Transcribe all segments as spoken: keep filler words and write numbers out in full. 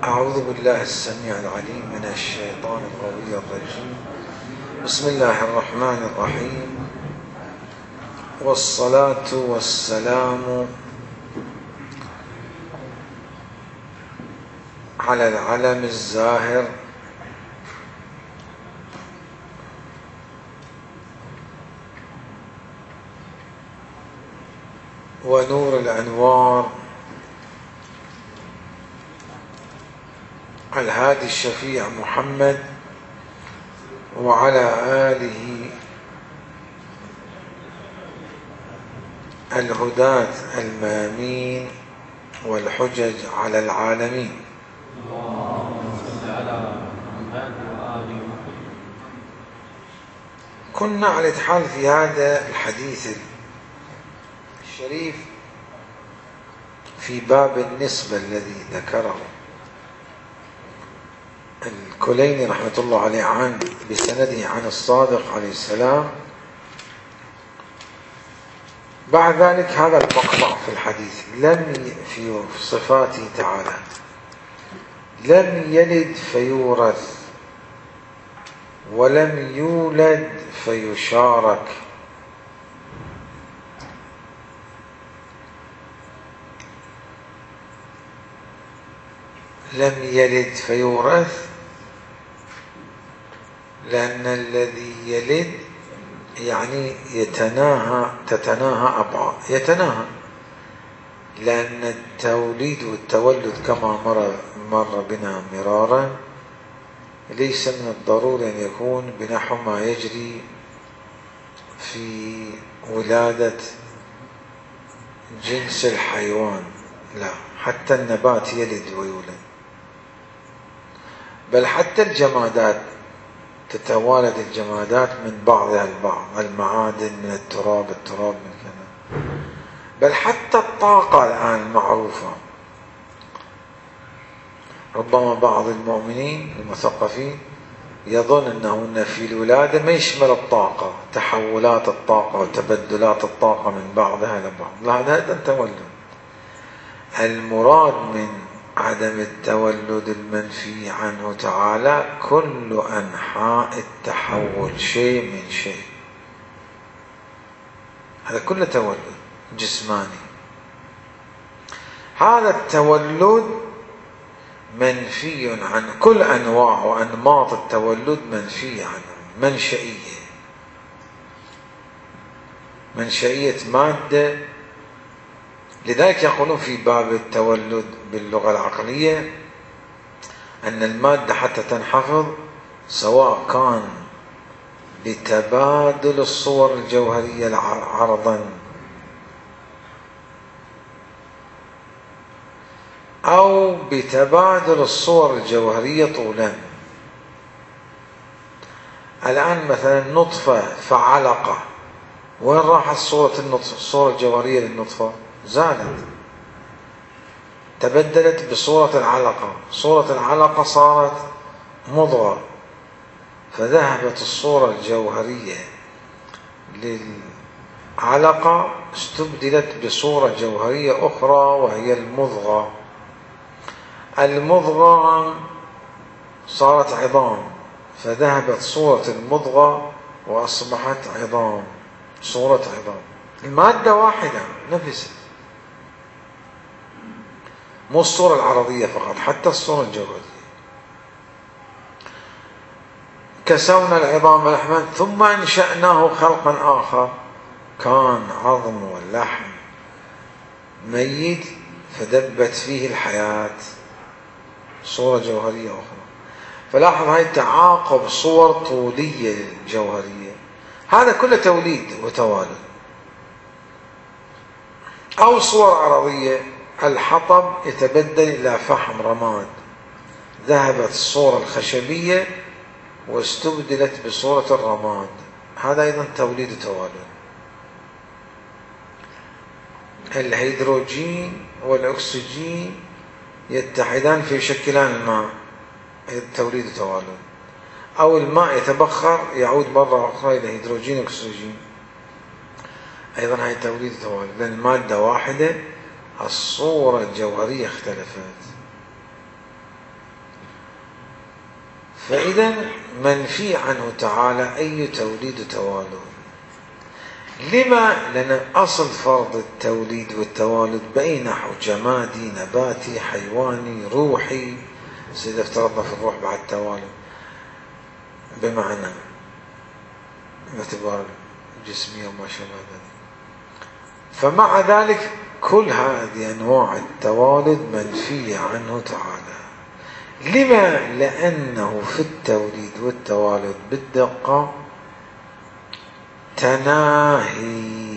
أعوذ بالله السميع العليم من الشيطان الغوي الرجيم. بسم الله الرحمن الرحيم، والصلاة والسلام على العلم الزاهر ونور الأنوار الهادي الشفيع محمد وعلى آله الهداة الميامين والحجج على العالمين. كنا على الإتحال في هذا الحديث الشريف في باب النسبة الذي ذكره الكليني رحمة الله عليه عن بسنده عن الصادق عليه السلام. بعد ذلك هذا المقطع في الحديث لم في صفاته تعالى لم يلد فيورث ولم يولد فيشارك، لم يلد فيورث لأن الذي يلد يعني يتناهى تتناهى أبعاد يتناهى، لأن التوليد والتولد كما مر مر بنا مرارا ليس من الضروري أن يكون بنحو ما يجري في ولادة جنس الحيوان، لا، حتى النبات يلد ويولد، بل حتى الجمادات تتوالد الجمادات من بعضها البعض، المعادن من التراب، التراب من كذا، بل حتى الطاقة الآن المعروفة. ربما بعض المؤمنين المثقفين يظن أنه في الولادة ما يشمل الطاقة، تحولات الطاقة وتبدلات الطاقة من بعضها إلى بعض، لا، هذا التولد. المراد من عدم التولد المنفي عنه تعالى كل أنحاء التحول، شيء من شيء، هذا كله تولد جسماني. هذا التولد منفي عن كل أنواع وأنماط التولد، منفي عنه، منشئية منشئية مادة. لذلك يقولون في باب التولد باللغة العقلية أن المادة حتى تنحفظ سواء كان بتبادل الصور الجوهرية عرضا أو بتبادل الصور الجوهرية طولا. الآن مثلا نطفة فعلقة، وين راحت صورة النطفة؟ الصورة الجوهرية للنطفة زالت، تبدلت بصورة العلقة، صورة العلقة صارت مضغة، فذهبت الصورة الجوهرية للعلقة استبدلت بصورة جوهرية أخرى وهي المضغة. المضغة صارت عظام، فذهبت صورة المضغة وأصبحت عظام، صورة عظام. المادة واحدة نفسها، مو الصورة العرضية فقط، حتى الصورة الجوهرية. كسونا العظام لحما ثم أنشأناه خلقا آخر، كان عظم واللحم ميت فدبت فيه الحياة، صورة جوهرية أخرى. فلاحظ هاي تعاقب صور طولية جوهرية، هذا كله توليد وتوالد. أو صور عرضية، الحطب يتبدل إلى فحم رماد، ذهبت الصورة الخشبية واستبدلت بصورة الرماد، هذا أيضا توليد وتوالد. الهيدروجين والأكسجين يتحدان فيشكلان الماء، توليد وتوالد. أو الماء يتبخر يعود مرة أخرى إلى هيدروجين وأكسجين، أيضا هاي توليد وتوالد، لأن المادة واحدة الصورة الجوهرية اختلفت. فإذا منفي عنه تعالى أي توليد توالد. لما؟ لأن أصل فرض التوليد والتوالد بأي نحو؟ جمادي، نباتي، حيواني، روحي. سيدة افترضنا في الروح بعد توالد بمعنى باعتبار الجسمية وما شابه ذلك. فمع ذلك كل هذه أنواع التوالد منفية عنه تعالى. لما؟ لأنه في التوليد والتوالد بالدقة تناهي.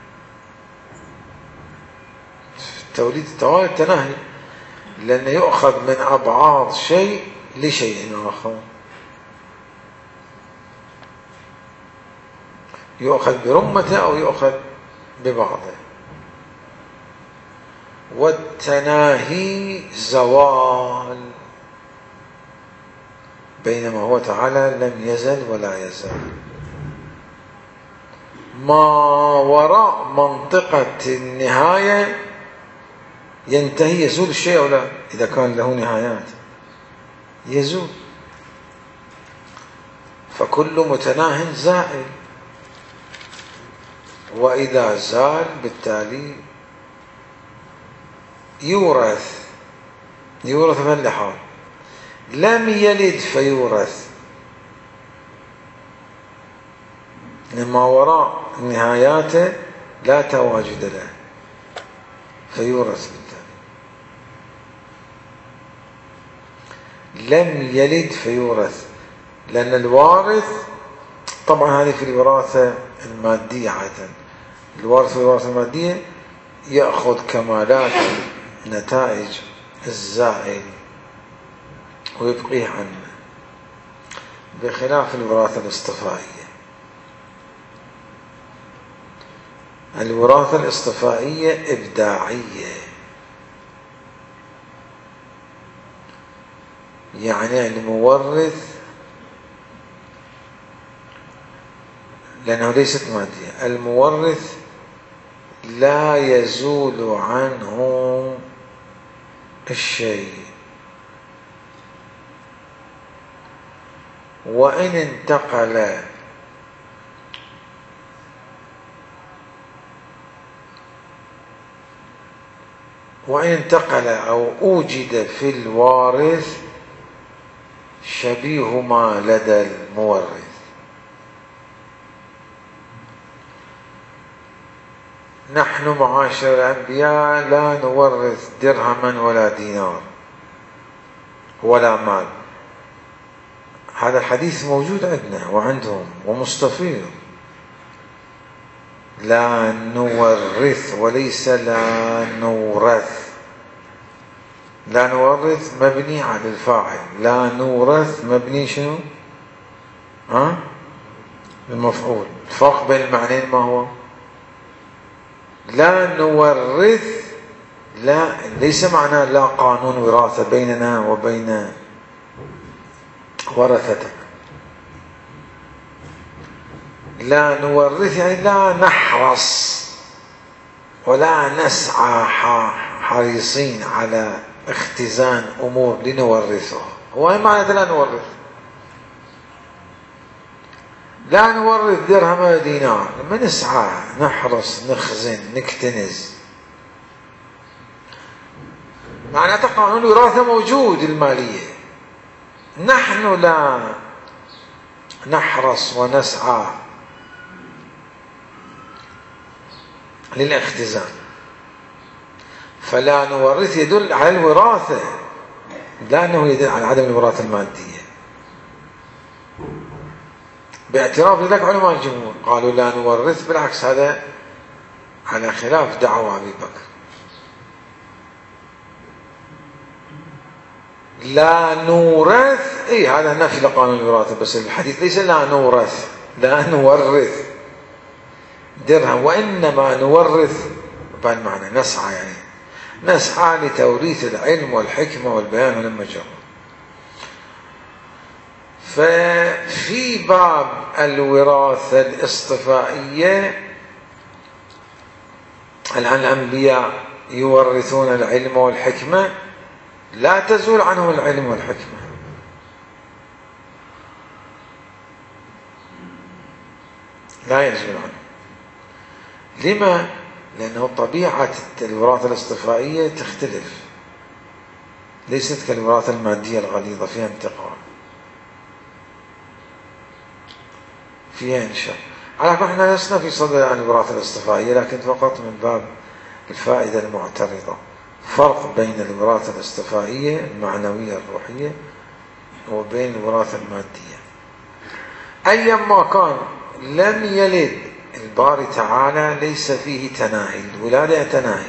في التوليد والتوالد تناهي، لأنه يؤخذ من أبعاض شيء لشيء آخر، يؤخذ برمته أو يؤخذ ببعضه. والتناهي زوال، بينما هو تعالى لم يزل ولا يزال. ما وراء منطقة النهاية ينتهي، يزول الشيء أو لا؟ إذا كان له نهايات يزول، فكل متناه زائل، وإذا زال بالتالي يورث. يورث من لحال؟ لم يلد فيورث، لما وراء نهاياته لا تواجد له فيورث بالتالي. لم يلد فيورث، لأن الوارث طبعا هذه في الوراثة المادية عادة. الوارث في الوراثة المادية يأخذ كمالات نتائج الزائل ويبقيه عنه، بخلاف الوراثة الاصطفائية. الوراثة الاصطفائية إبداعية، يعني المورث لأنه ليست مادية، المورث لا يزول عنه الشيء، وإن انتقل وإن انتقل أو أوجد في الوارث شبيه ما لدى المورث. نحن معاشر الأنبياء لا نورث درهما ولا دينار ولا مال. هذا الحديث موجود عندنا وعندهم ومستفيض. لا نورث وليس لا نورث. لا نورث مبني على الفاعل، لا نورث مبني شنو؟ ها؟ المفعول. الفرق بين المعنيين ما هو؟ لا نورث لا ليس معناه لا قانون وراثة بيننا وبين ورثتك. لا نورث يعني لا نحرص ولا نسعى حريصين على اختزان أمور لنورثه. هو معنى لا نورث؟ لا نورث درهم ولا دينار، ما نسعى نحرص نخزن نكتنز. معناته قانون الوراثة موجود المالية، نحن لا نحرص ونسعى للاختزان. فلا نورث يدل على الوراثة، لا أنه يدل على عدم الوراثة المادية، باعتراف ذلك علماء الجمهور قالوا لا نورث. بالعكس هذا على خلاف دعوى أبي بكر. لا نورث اي هذا نفي لقانون الوراثة، بس الحديث ليس لا نورث، لا نورث درهم، وإنما نورث بمعنى نسعى، يعني نسعى لتوريث العلم والحكمة والبيان ولما جرى. ففي باب الوراثة الاصطفائية الآن الأنبياء يورثون العلم والحكمة، لا تزول عنهم العلم والحكمة، لا ينزل عنه. لما؟ لأنه طبيعة الوراثة الاصطفائية تختلف، ليست كالوراثة المادية الغليظة فيها انتقال، فيها إنشاء. على كل احنا لسنا في صدد عن الوراثة الاصطفائية، لكن فقط من باب الفائدة المعترضة، فرق بين الوراثة الاصطفائية المعنوية الروحية وبين الوراثة المادية. أيما كان لم يلد الباري تعالى ليس فيه تناهي، الولادة تناهي،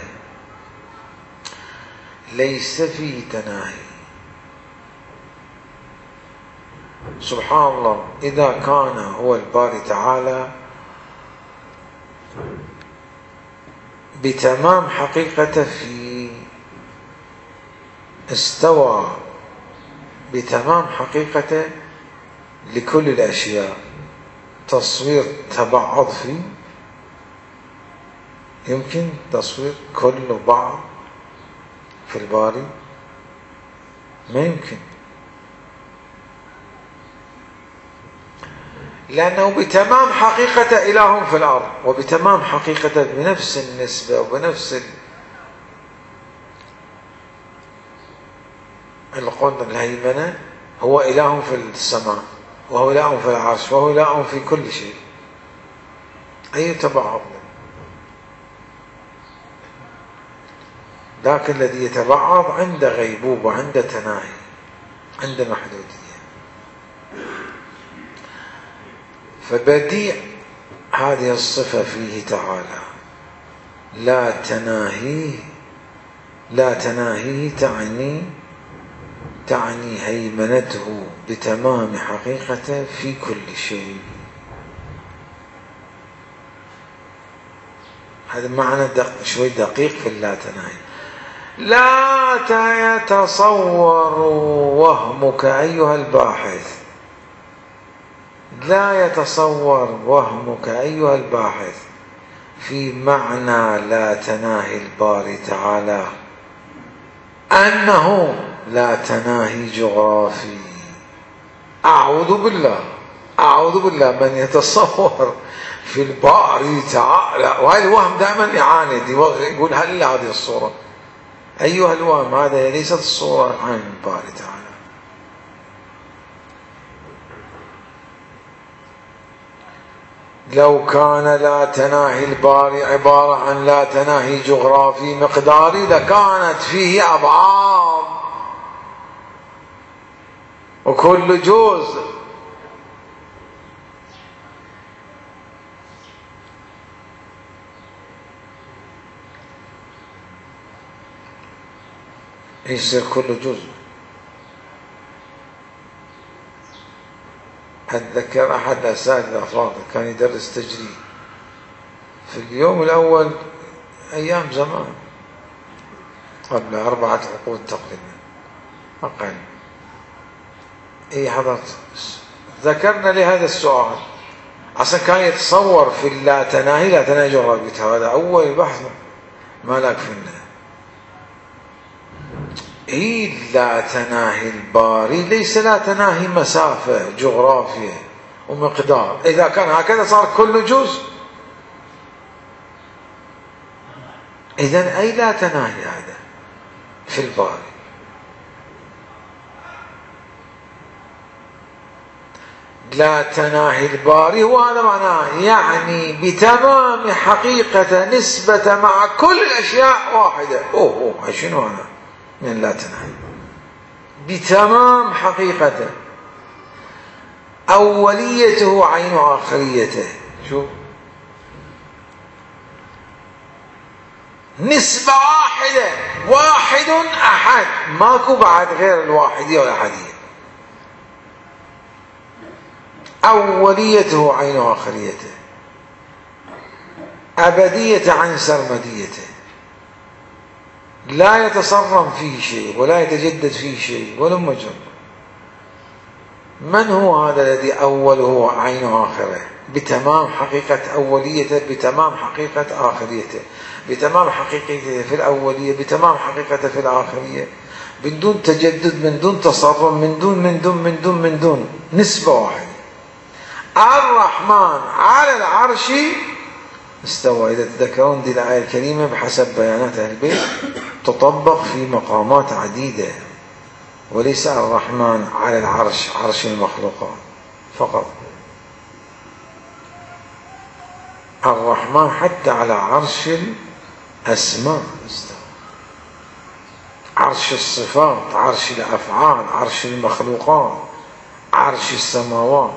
ليس فيه تناهي. سبحان الله، إذا كان هو الباري تعالى بتمام حقيقته في استوى بتمام حقيقته لكل الأشياء، تصوير تبعض فيه يمكن تصوير كل بعض في الباري؟ ما يمكن، لأنه بتمام حقيقة إله في الأرض، وبتمام حقيقة بنفس النسبة وبنفس القدرة الهيمنة هو إله في السماء، وهو إله في العرش، وهو إله في كل شيء. أي تبعض؟ ذاك الذي يتبعض عند غيبوبة، عند تناهي، عند محدودية. فبديع هذه الصفة فيه تعالى، لا تناهيه، لا تناهيه تعني تعني هيمنته بتمام حقيقته في كل شيء. هذا معنى دق شوي دقيق في اللا تناهي. لا يتصور وهمك أيها الباحث، لا يتصور وهمك أيها الباحث في معنى لا تناهي الباري تعالى أنه لا تناهي جغرافي. أعوذ بالله، أعوذ بالله، من يتصور في الباري تعالى، وهذا الوهم دائما يعاند، يقول هل هذه الصورة؟ أيها الوهم، هذا ليست الصورة عن الباري تعالى. لو كان لا تناهي الباري عبارة عن لا تناهي جغرافي مقداري لكانت فيه أبعاد، وكل جزء يصير كل جزء. أتذكر أحد الأساتذة الأفاضل كان يدرس تجريد في اليوم الأول أيام زمان قبل أربعة عقود تقريبا أقل. إيه حضرت ذكرنا لهذا السؤال عشان كان يتصور في اللا تناهي لا تناهي جغرافي. هذا أول بحث ما لك فينا. إيه لا تناهي الباري ليس لا تناهي مسافة جغرافية ومقدار. إذا كان هكذا صار كل جزء، إذن أي لا تناهي هذا في الباري. لا تناهي الباري وهذا معناه يعني بتمام حقيقة نسبة مع كل الأشياء واحدة. أوه أوه شنو معناه من لا تناهي؟ بتمام حقيقته، أوليته عين آخريته. شو نسبة واحدة، واحد أحد، ماكو بعد غير الواحدية والأحدية. أوليته عين آخريته، أبدية عن سرمديته، لا يتصرم فيه شيء ولا يتجدد فيه شيء ولا مجرد. من هو هذا الذي أوله عين آخره بتمام حقيقة أوليته، بتمام حقيقة آخريته، بتمام حقيقته في الأولية، بتمام حقيقته في الآخرية، من دون تجدد، من دون تصرم، من دون من دون من دون من دون نسبة واحدة. الرحمن على العرش استوى. إذا تذكرون دي الآية الكريمة بحسب بيانات أهل البيت تطبق في مقامات عديدة، وليس الرحمن على العرش عرش المخلوقات فقط، الرحمن حتى على عرش الأسماء استوى، عرش الصفات، عرش الأفعال، عرش المخلوقات، عرش السماوات،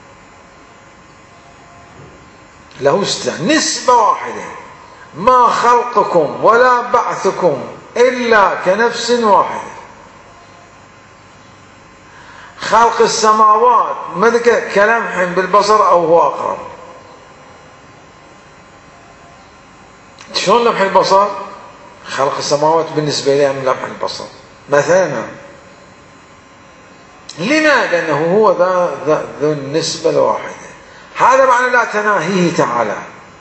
له استوى. نسبة واحدة، ما خلقكم ولا بعثكم إلا كنفس واحدة. خلق السماوات ماذا كلمح بالبصر أو هو أقرب. شلون لمح البصر؟ خلق السماوات بالنسبة لها من لمح البصر مثلا. لما؟ لأنه هو ذا, ذا ذو النسبة الواحدة. هذا معنى لا تناهيه تعالى.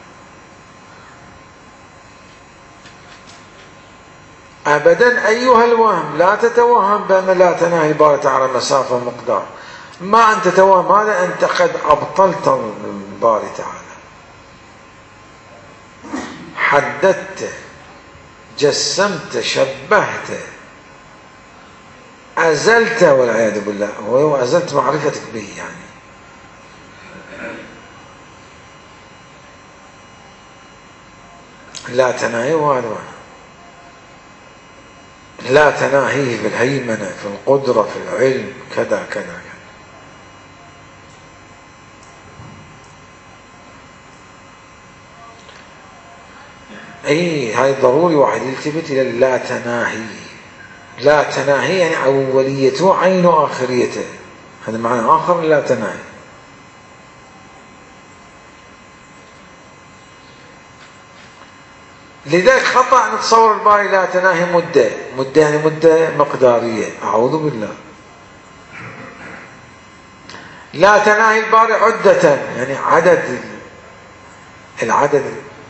أبدا أيها الوهم لا تتوهم بأن لا تناهي الباري تعالى مسافة ومقدار. ما أنت تتوهم هذا، أنت قد أبطلت الباري تعالى، حددته، جسمته، شبهته، أزلته والعياذ بالله، وأزلت معرفتك به. يعني لا تناهيه هذا، لا تناهيه في الهيمنة، في القدرة، في العلم، كذا كذا كذا. اي هاي ضروري واحد يلتفت الى لا تناهي. لا تناهي يعني اوليته عين اخريته، هذا معنى اخر لا تناهي. لذلك خطأ نتصور الباري لا تناهي مدة، مدة يعني مدة مقدارية، أعوذ بالله. لا تناهي الباري عدة يعني عدد، العدد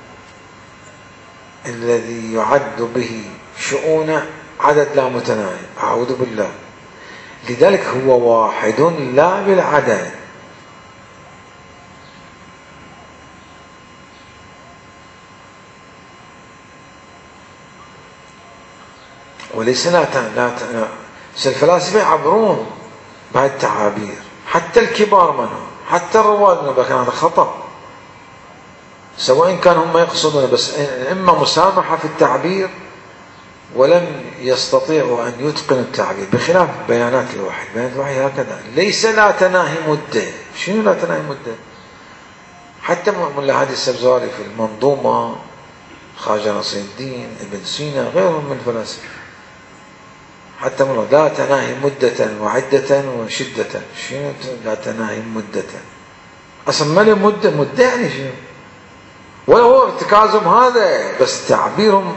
الذي يعد به شؤون عدد لا متناهي، أعوذ بالله. لذلك هو واحد لا بالعدد. وليس لا لا الفلاسفة يعبرون بهذه التعابير، حتى الكبار منهم، حتى الرواد منهم، لكن هذا خطأ. سواء كان هم يقصدون بس إما مسامحة في التعبير ولم يستطيعوا أن يتقنوا التعبير، بخلاف بيانات الوحي. بيانات الوحي هكذا، ليس لا تناهي مدة. شنو لا تناهي مدة؟ حتى ملا هادي السبزواري في المنظومة، خواجة نصير الدين، ابن سينا، غيرهم من الفلاسفة، حتى من لا تناهي مدة وعدة وشدة. شنو لا تناهي مدة؟ أصلا ما لي مدة، مدة يعني شنو؟ ولا هو ارتكازهم هذا، بس تعبيرهم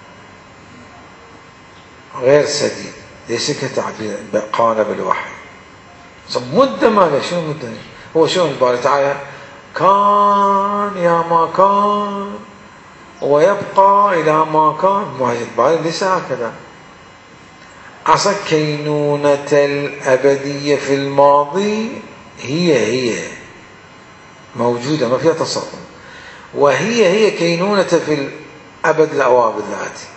غير سديد، ليس كتعبير قالب الوحي. مدة ما له، شنو مدة؟ هو شنو الباري تعالى كان يا ما كان ويبقى إلى ما كان. الباري ليس هكذا. أصلا كينونة الأبدية في الماضي هي هي موجودة، ما فيها تصرف، وهي هي كينونة في الأبد الأوابد الآتي،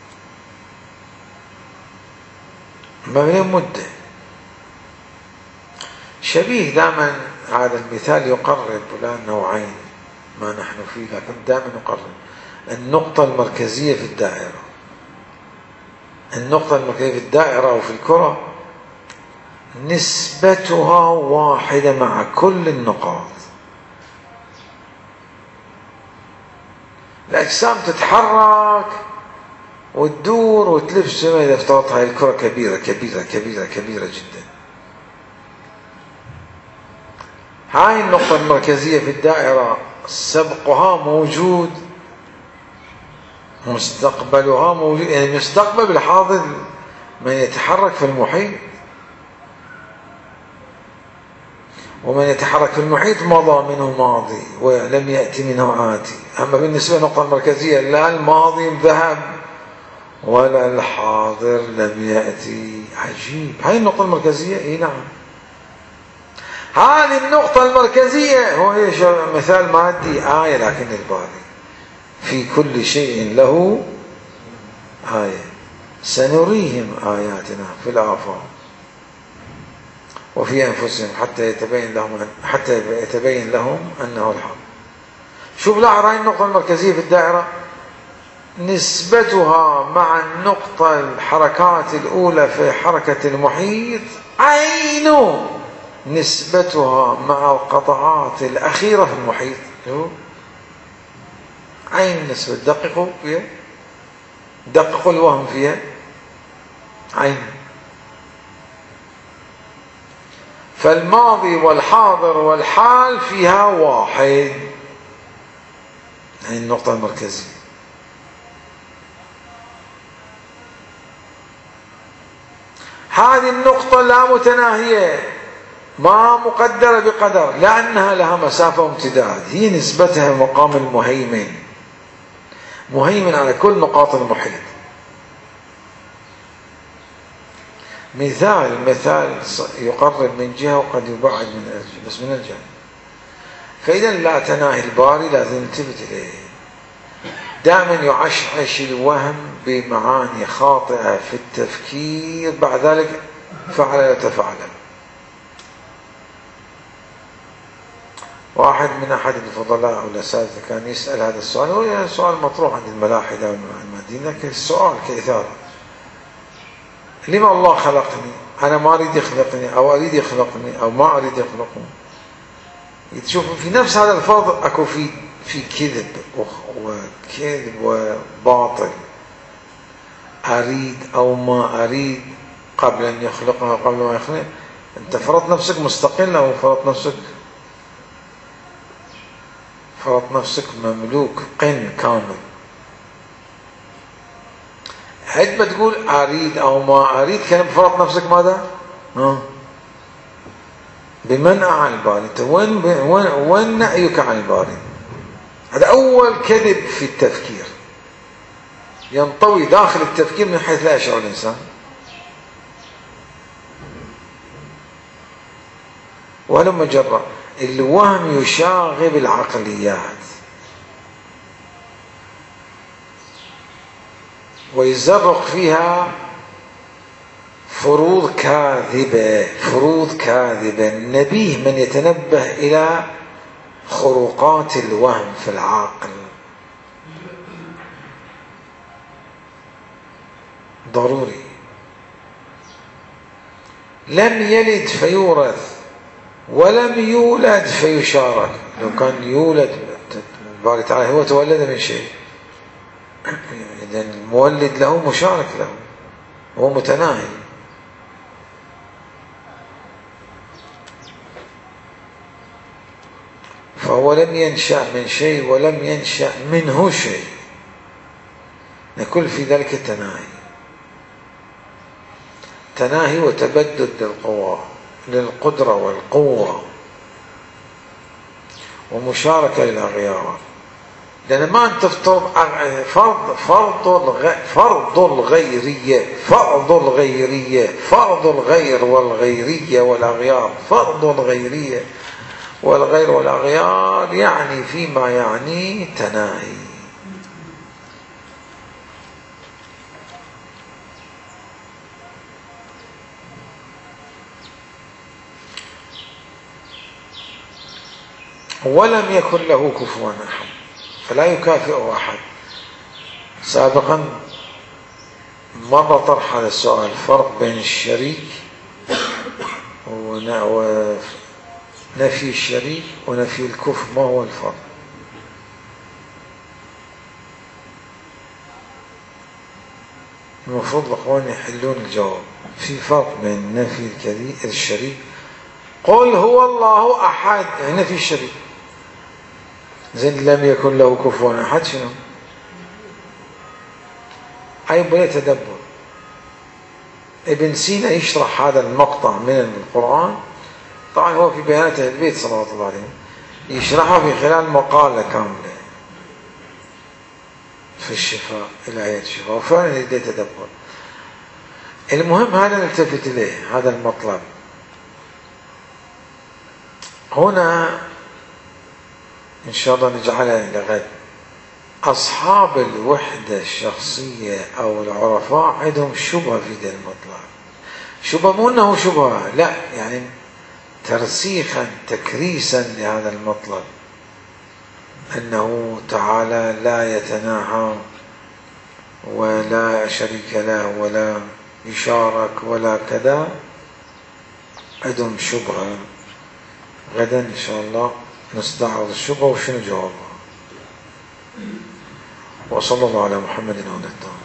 ما بين مدة. شبيه دائما هذا المثال يقرب إلى نوعين ما نحن فيه، لكن دائما يقرب النقطة المركزية في الدائرة. النقطة المركزية في الدائرة أو في الكرة نسبتها واحدة مع كل النقاط. الأجسام تتحرك وتدور وتلف سما إذا افترضت هاي الكرة كبيرة كبيرة كبيرة كبيرة جدا. هاي النقطة المركزية في الدائرة سبقها موجود، مستقبلها موجود، يعني مستقبل بالحاضر من يتحرك في المحيط، ومن يتحرك في المحيط مضى منه ماضي ولم يأتي منه آتي. أما بالنسبة للنقطة المركزية لا الماضي ذهب ولا الحاضر لم يأتي. عجيب. هاي النقطة المركزية. اي نعم. هذه النقطة المركزية. هو ايش مثال مادي؟ آية لكن الباري في كل شيء له آية سنريهم آياتنا في الآفاق وفي أنفسهم حتى يتبين لهم حتى يتبين لهم أنه الحق. شوف لاحظ هاي النقطة المركزية في الدائرة، نسبتها مع النقطة الحركات الأولى في حركة المحيط عين نسبتها مع القطعات الأخيرة في المحيط عين النسبة. دققوا فيها، دققوا الوهم فيها، عين. فالماضي والحاضر والحال فيها واحد. هذه النقطة المركزية. هذه النقطة لا متناهية، ما مقدرة بقدر، لأنها لها مسافة وامتداد. هي نسبتها مقام المهيمن، مهيمن على كل نقاط المحيط. مثال مثال يقرب من جهة وقد يبعد من الجهة، بس من الجهة. فإذا لا تناهي الباري لازم نلتفت إليه. دائما يعشعش الوهم بمعاني خاطئة في التفكير، بعد ذلك فعل وتفعل. واحد من أحد الفضلاء أو الأساتذة كان يسأل هذا السؤال، هو سؤال مطروح عند الملاحدة والمعلمين، لكن السؤال كإثارة: لما الله خلقني؟ أنا ما أريد يخلقني، أو أريد يخلقني، أو ما أريد يخلقني. تشوف في نفس هذا الفرض أكو في في كذب وكذب وباطل. أريد أو ما أريد قبل أن يخلقها وقبل ما يخلق. أنت فرضت نفسك مستقل أو فرضت نفسك فرضت نفسك مملوك قن كامل. حد ما تقول أريد أو ما أريد كان فرضت نفسك ماذا؟ ها؟ بمنع عن الباري. وين وين وين نأيك عن الباري؟ هذا أول كذب في التفكير، ينطوي داخل التفكير من حيث لا يشعر الإنسان. ولما جرى الوهم يشاغب العقليات ويزرق فيها فروض كاذبة، فروض كاذبة. نبيه من يتنبه إلى خروقات الوهم في العقل، ضروري. لم يلد فيورث ولم يولد فيشارك. لو كان يولد الباري تعالى هو تولد من شيء، إذا المولد له مشارك له، هو متناهي. فهو لم ينشأ من شيء ولم ينشأ منه شيء، نقول في ذلك التناهي، تناهي وتبدد للقوى، للقدرة والقوة، ومشاركة للأغيار. لأن ما أنت تفترض فرض فرض الغ... فرض الغيرية، فرض الغيرية، فرض الغير والغيرية والأغيار، فرض الغيرية والغير والأغيار، يعني فيما يعني تناهي. ولم يكن له كفوا أحد، فلا يكافئ أحد. سابقا مر طرح هذا السؤال، فرق بين الشريك ونفي الشريك ونفي الكفء، ما هو الفرق؟ المفروض الأخوان يحلون الجواب. في فرق بين نفي الشريك، قل هو الله أحد، يعني نفي الشريك. زين لم يكن له كفوا أحد شنو؟ أي بني تدبر. ابن سينا يشرح هذا المقطع من القرآن، طبعا هو في بيانات أهل البيت صلوات الله عليهم، يشرحه في خلال مقالة كاملة في الشفاء، إلى آية الشفاء، وفعلا يدي تدبر. المهم هذا نلتفت إليه، هذا المطلب. هنا إن شاء الله نجعلها إلى غد. أصحاب الوحدة الشخصية أو العرفاء عندهم شبهة في ذا المطلب. شبهة مو أنه شبهة، لا، يعني ترسيخا تكريسا لهذا المطلب، أنه تعالى لا يتناهى ولا شريك له ولا يشارك ولا كذا. عندهم شبهة. غدا إن شاء الله نستعرض الشبهة وشنو جوابها. وصلى الله على محمد وعلى آله.